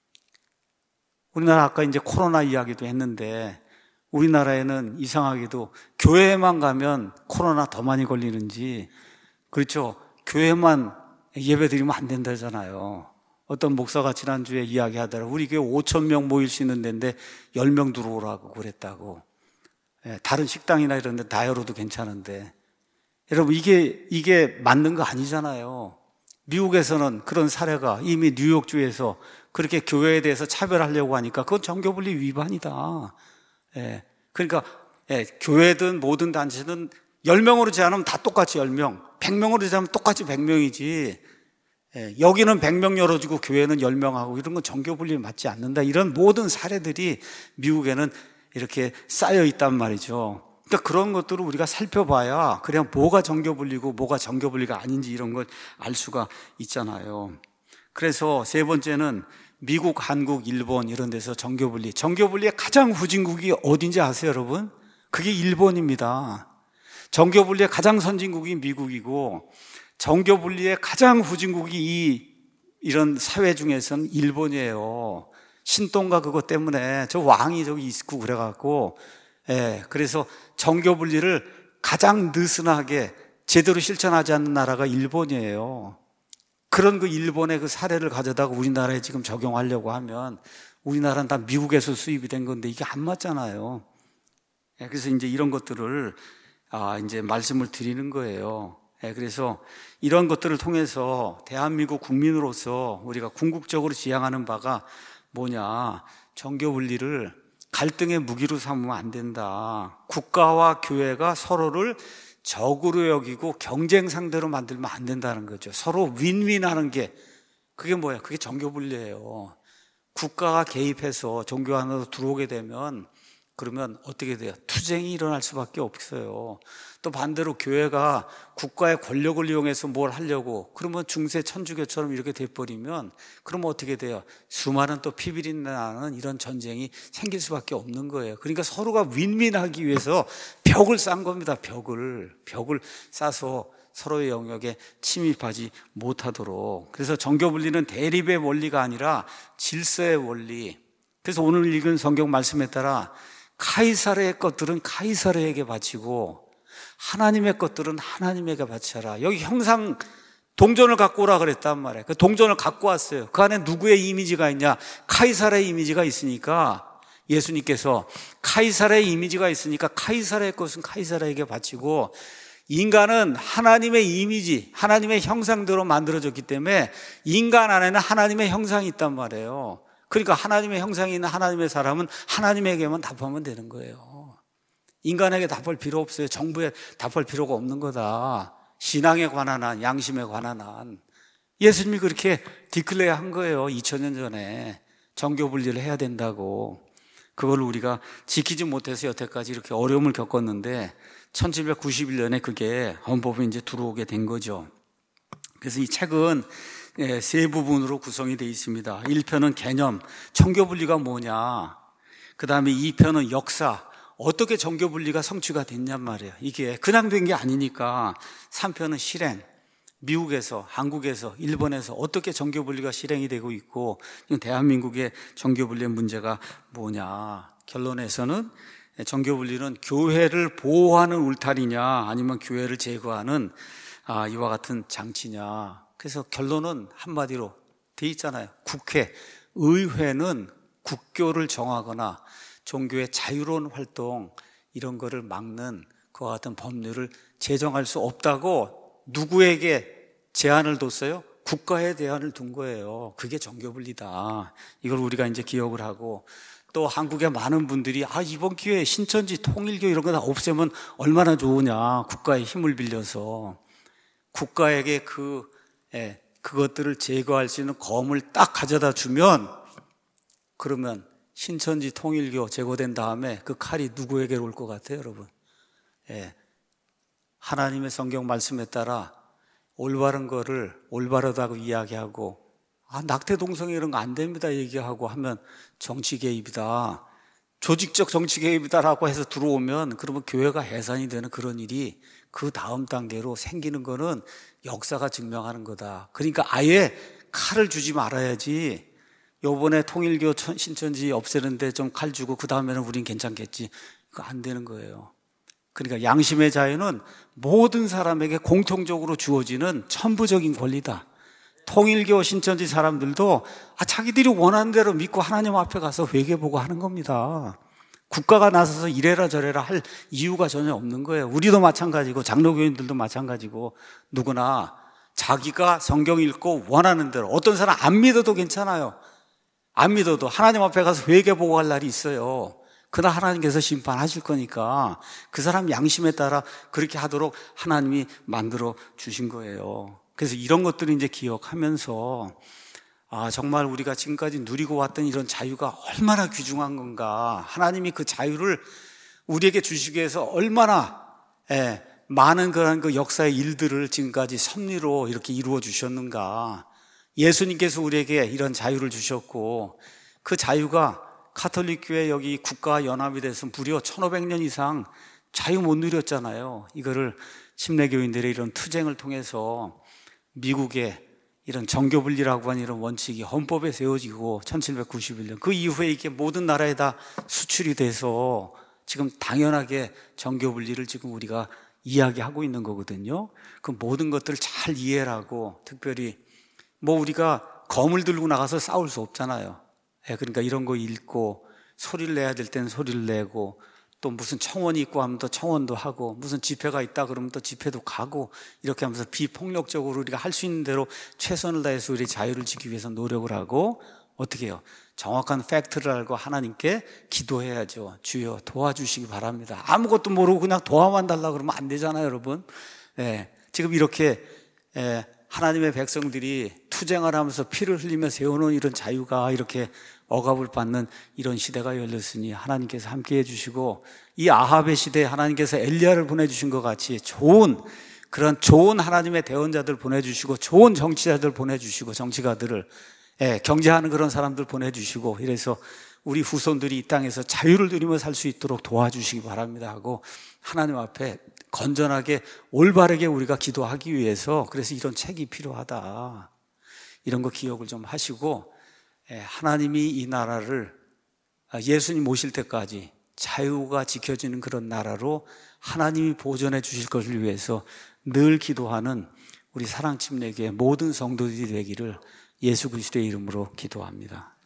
우리나라 아까 이제 코로나 이야기도 했는데 우리나라에는 이상하게도 교회에만 가면 코로나 더 많이 걸리는지, 그렇죠? 교회만 예배 드리면 안 된다잖아요. 어떤 목사가 지난주에 이야기하더라고요. 우리 교회 5,000명 모일 수 있는 데인데 10명 들어오라고 그랬다고. 다른 식당이나 이런 데 다 열어도 괜찮은데. 여러분, 이게 맞는 거 아니잖아요. 미국에서는 그런 사례가 이미 뉴욕주에서 그렇게 교회에 대해서 차별하려고 하니까 그건 정교분리 위반이다. 그러니까 교회든 모든 단체든 10명으로 제한하면 다 똑같이 10명, 100명으로 제한하면 똑같이 100명이지. 여기는 100명 열어주고 교회는 10명 하고 이런 건 정교분리 맞지 않는다. 이런 모든 사례들이 미국에는 이렇게 쌓여 있단 말이죠. 그러니까 그런 것들을 우리가 살펴봐야 그냥 뭐가 정교분리고 뭐가 정교분리가 아닌지 이런 걸 알 수가 있잖아요. 그래서 세 번째는 미국, 한국, 일본 이런 데서 정교분리. 정교분리의 가장 후진국이 어딘지 아세요, 여러분? 그게 일본입니다. 정교분리의 가장 선진국이 미국이고 정교분리의 가장 후진국이 이런 사회 중에서는 일본이에요. 신동가 그것 때문에 저 왕이 저기 있고 그래갖고, 그래서 정교분리를 가장 느슨하게 제대로 실천하지 않는 나라가 일본이에요. 그런 그 일본의 그 사례를 가져다가 우리나라에 지금 적용하려고 하면 우리나라는 다 미국에서 수입이 된 건데 이게 안 맞잖아요. 그래서 이제 이런 것들을 이제 말씀을 드리는 거예요. 그래서 이런 것들을 통해서 대한민국 국민으로서 우리가 궁극적으로 지향하는 바가 뭐냐, 정교분리를 갈등의 무기로 삼으면 안 된다. 국가와 교회가 서로를 적으로 여기고 경쟁 상대로 만들면 안 된다는 거죠. 서로 윈윈하는 게 그게 뭐야? 그게 정교분리예요. 국가가 개입해서 종교 안으로 들어오게 되면 그러면 어떻게 돼요? 투쟁이 일어날 수밖에 없어요. 또 반대로 교회가 국가의 권력을 이용해서 뭘 하려고 그러면 중세 천주교처럼 이렇게 돼버리면 그러면 어떻게 돼요? 수많은 또 피비린내 나는 이런 전쟁이 생길 수밖에 없는 거예요. 그러니까 서로가 윈윈하기 위해서 벽을 싼 겁니다. 벽을 싸서 서로의 영역에 침입하지 못하도록. 그래서 정교분리는 대립의 원리가 아니라 질서의 원리. 그래서 오늘 읽은 성경 말씀에 따라 카이사르의 것들은 카이사르에게 바치고 하나님의 것들은 하나님에게 바쳐라. 여기 형상 동전을 갖고 오라 그랬단 말이에요. 그 동전을 갖고 왔어요. 그 안에 누구의 이미지가 있냐? 카이사르의 이미지가 있으니까 예수님께서 카이사르의 이미지가 있으니까 카이사르의 것은 카이사르에게 바치고 인간은 하나님의 이미지, 하나님의 형상대로 만들어졌기 때문에 인간 안에는 하나님의 형상이 있단 말이에요. 그러니까 하나님의 형상이 있는 하나님의 사람은 하나님에게만 답하면 되는 거예요. 인간에게 답할 필요 없어요. 정부에 답할 필요가 없는 거다. 신앙에 관한 한, 양심에 관한 한. 예수님이 그렇게 디클레어 한 거예요. 2000년 전에 정교분리를 해야 된다고. 그걸 우리가 지키지 못해서 여태까지 이렇게 어려움을 겪었는데 1791년에 그게 헌법에 이제 들어오게 된 거죠. 그래서 이 책은 세 부분으로 구성이 되어 있습니다. 1편은 개념, 정교분리가 뭐냐. 그 다음에 2편은 역사, 어떻게 정교분리가 성취가 됐냔 말이에요. 이게 그냥 된 게 아니니까. 3편은 실행, 미국에서, 한국에서, 일본에서 어떻게 정교분리가 실행이 되고 있고 대한민국의 정교분리의 문제가 뭐냐. 결론에서는 정교분리는 교회를 보호하는 울타리냐 아니면 교회를 제거하는 이와 같은 장치냐. 그래서 결론은 한마디로 돼 있잖아요. 국회, 의회는 국교를 정하거나 종교의 자유로운 활동 이런 거를 막는 그와 같은 법률을 제정할 수 없다고 누구에게 제한을 뒀어요? 국가에 대안을 둔 거예요. 그게 정교분리다. 이걸 우리가 이제 기억을 하고, 또 한국의 많은 분들이 이번 기회에 신천지 통일교 이런 거 다 없애면 얼마나 좋으냐. 국가의 힘을 빌려서 국가에게 그것들을 제거할 수 있는 검을 딱 가져다 주면, 그러면 신천지 통일교 제거된 다음에 그 칼이 누구에게 올 것 같아요, 여러분? 하나님의 성경 말씀에 따라 올바른 거를 올바르다고 이야기하고, 낙태동성 이런 거 안 됩니다 얘기하고 하면 정치 개입이다, 조직적 정치 개입이다라고 해서 들어오면, 그러면 교회가 해산이 되는 그런 일이 그 다음 단계로 생기는 거는 역사가 증명하는 거다. 그러니까 아예 칼을 주지 말아야지. 요번에 통일교 신천지 없애는데 좀 칼 주고 그 다음에는 우린 괜찮겠지. 그거 안 되는 거예요. 그러니까 양심의 자유는 모든 사람에게 공통적으로 주어지는 천부적인 권리다. 통일교 신천지 사람들도 자기들이 원하는 대로 믿고 하나님 앞에 가서 회개보고 하는 겁니다. 국가가 나서서 이래라 저래라 할 이유가 전혀 없는 거예요. 우리도 마찬가지고 장로교인들도 마찬가지고, 누구나 자기가 성경 읽고 원하는 대로, 어떤 사람 안 믿어도 괜찮아요. 안 믿어도 하나님 앞에 가서 회개보고 할 날이 있어요. 그날 하나님께서 심판하실 거니까 그 사람 양심에 따라 그렇게 하도록 하나님이 만들어 주신 거예요. 그래서 이런 것들을 이제 기억하면서 정말 우리가 지금까지 누리고 왔던 이런 자유가 얼마나 귀중한 건가, 하나님이 그 자유를 우리에게 주시기 위해서 얼마나 많은 그런 그 역사의 일들을 지금까지 섭리로 이렇게 이루어 주셨는가. 예수님께서 우리에게 이런 자유를 주셨고, 그 자유가 가톨릭 교회 여기 국가 연합이 돼서 무려 1500년 이상 자유 못 누렸잖아요. 이거를 침례교인들의 이런 투쟁을 통해서 미국의 이런 정교분리라고 하는 이런 원칙이 헌법에 세워지고 1791년 그 이후에 이게 모든 나라에 다 수출이 돼서 지금 당연하게 정교분리를 지금 우리가 이야기하고 있는 거거든요. 그 모든 것들을 잘 이해하고, 특별히 우리가 검을 들고 나가서 싸울 수 없잖아요. 그러니까 이런 거 읽고, 소리를 내야 될 때는 소리를 내고, 또 무슨 청원이 있고 하면 또 청원도 하고, 무슨 집회가 있다 그러면 또 집회도 가고, 이렇게 하면서 비폭력적으로 우리가 할 수 있는 대로 최선을 다해서 우리 자유를 지키기 위해서 노력을 하고, 어떻게 해요? 정확한 팩트를 알고 하나님께 기도해야죠. 주여 도와주시기 바랍니다. 아무것도 모르고 그냥 도와만 달라고 그러면 안 되잖아요, 여러분. 지금 이렇게 하나님의 백성들이 투쟁을 하면서 피를 흘리며 세우는 이런 자유가 이렇게 억압을 받는 이런 시대가 열렸으니 하나님께서 함께해 주시고, 이 아합의 시대에 하나님께서 엘리야를 보내주신 것 같이 그런 좋은 하나님의 대언자들 보내주시고, 좋은 정치자들 보내주시고, 정치가들을 경제하는 그런 사람들 보내주시고, 이래서 우리 후손들이 이 땅에서 자유를 누리며 살 수 있도록 도와주시기 바랍니다 하고, 하나님 앞에 건전하게 올바르게 우리가 기도하기 위해서, 그래서 이런 책이 필요하다, 이런 거 기억을 좀 하시고, 하나님이 이 나라를 예수님 오실 때까지 자유가 지켜지는 그런 나라로 하나님이 보존해 주실 것을 위해서 늘 기도하는 우리 사랑침례교회 모든 성도들이 되기를 예수 그리스도의 이름으로 기도합니다.